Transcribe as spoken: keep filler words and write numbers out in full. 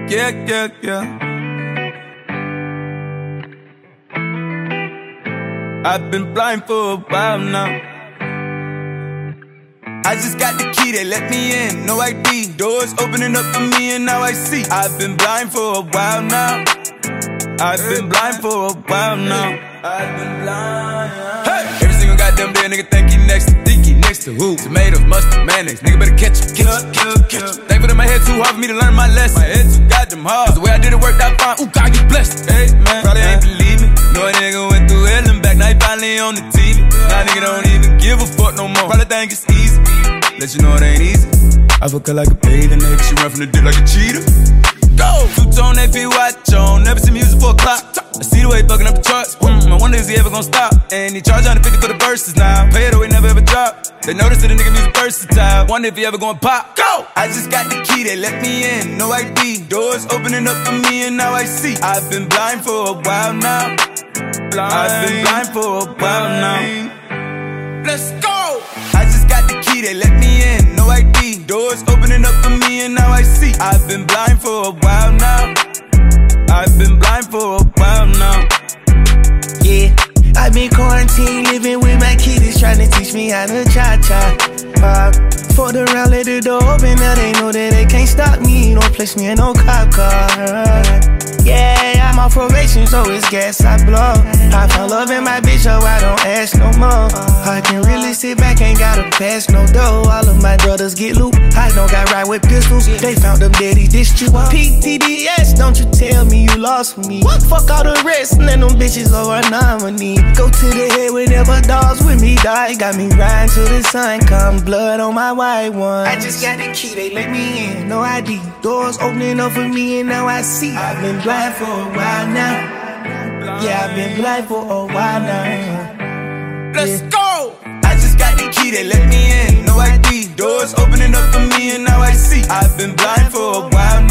Yeah, yeah, yeah. I've been blind for a while now. I just got the key, they let me in, no I D. Doors opening up for me and now I see. I've been blind for a while now. I've been blind for a while now. I've been blind. Hey! Every single goddamn day, nigga think he next to, think he next to who? Tomatoes, mustard, mayonnaise, nigga better catch it, catch it, catch it, catch it. Thankful that my head too hard for me to learn my lesson. My head too goddamn hard, cause the way I did it worked out fine. Ooh, God, you blessed. Hey, man, probably ain't believe me. Know a nigga went through hell and back, now he finally on the T V. Now nigga don't even give a fuck no more. Probably think it's easy, let you know it ain't easy. I fuck her like a bathing nigga, she run from the dick like a cheetah. Go! Two-tone A P watch on, never see music for a clock. I see the way he fucking up the charts. Mm, I wonder is he ever gonna stop? And he charge one hundred fifty for the verses now. Pay it away, never ever drop. They notice that the nigga music versatile. Wonder if he ever gonna pop. Go! I just got the key, they let me in, no I D. Doors opening up for me and now I see. I've been blind for a while now. Blind. I've been blind for a while now. Let's go! I just got the key, they let me in, no I D. Doors opening up for me and now I see. I've been blind for a while now. I've been blind for a while now. Yeah, I've been quarantined, living with my kiddies, trying to teach me how to cha-cha. Uh, Fucked around, let the door open, now they know that they can't stop me. Don't place me in no cop car. Yeah, I'm on probation, so it's gas I blow. I found love in my bitch, so I don't ask no more. I can really sit back, ain't gotta pass no dough. All of my brothers get loot, I don't got right with pistols. They found them daddy dissed you. P T D S, don't you tell me you lost for me. What? Fuck all the rest, and then them bitches over a nominee. Go to the head whenever dogs with me die. Got me riding till the sun come, blood on my white one. I just got the key, they let me in, no I D. Doors opening up for me and now I see. I've been blind for a while now. Yeah, I've been blind for a while now. Let's go! I just got the key, they let me in, no I D. Doors opening up for me and now I see. I've been blind for a while now.